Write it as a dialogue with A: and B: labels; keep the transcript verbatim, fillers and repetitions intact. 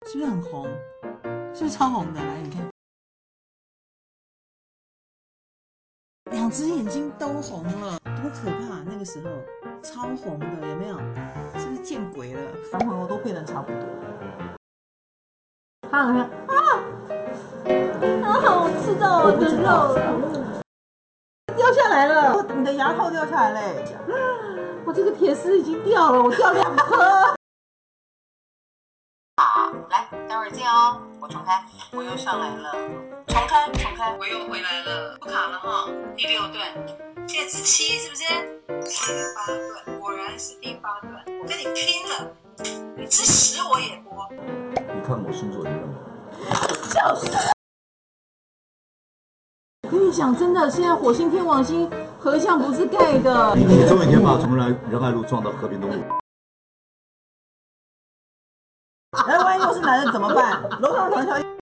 A: 是不是很红？是不是超红的？来，你看，两只眼睛都红了，多可怕！那个时候超红的，有没有？是不是见鬼了？男朋友都变得差不多。他好像啊啊！我吃到我的肉了，掉下来了！你的牙套掉下来嘞！我这个铁丝已经掉了，我掉两颗。
B: 好，来，待会儿见哦。我重开，我又上来了。重开，重开，我又回来了，不卡了哈。第六段，戒指七是不是？第八段，果然是第八段。我跟你拼了，你吃屎我也播。
C: 你看我星座一样吗？
A: 就是。我跟你讲，真的，现在火星、天王星合相不是盖的。
C: 你终有一天把从仁仁爱路撞到和平东路。
A: 哎，万一又是男人怎么办？楼上唐小姐。